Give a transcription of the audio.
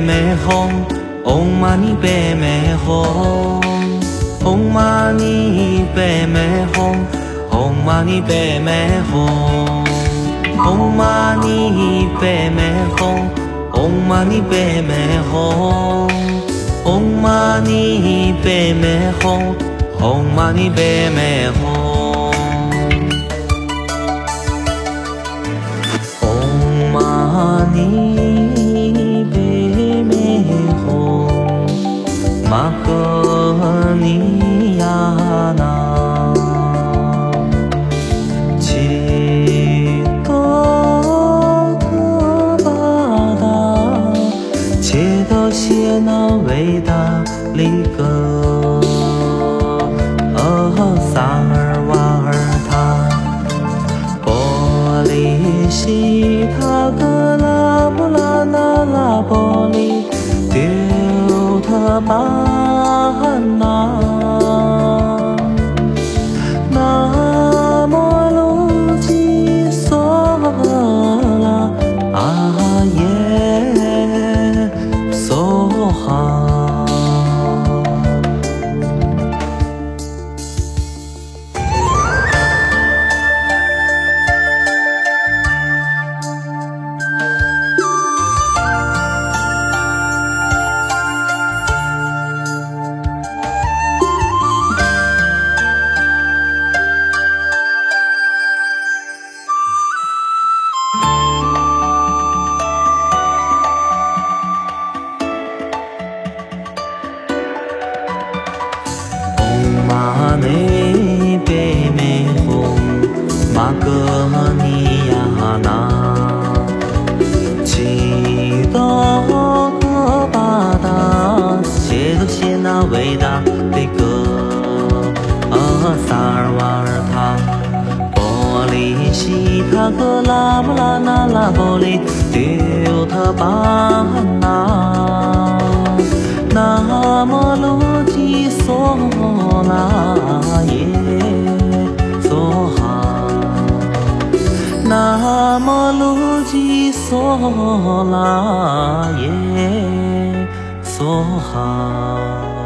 me hum, om mani padme hum, om mani padme hum, om mani padme hum, om mani padme hum, om mani padme hum, om mani padme hum, om mani padme hum. 마그니야나 지도的巴达 切的谢那伟大里格萨尔瓦尔塔波利西塔格拉布拉那拉波利丢特巴那那摩罗基梭拉阿耶梭哈。玛内贝美红，玛格尼亚那，基多巴达，切多谢那伟大的歌，萨尔瓦尔塔，波利西塔格拉布拉那拉波利丢特巴那，那么罗基梭拉耶梭哈，那么罗基梭拉耶梭哈。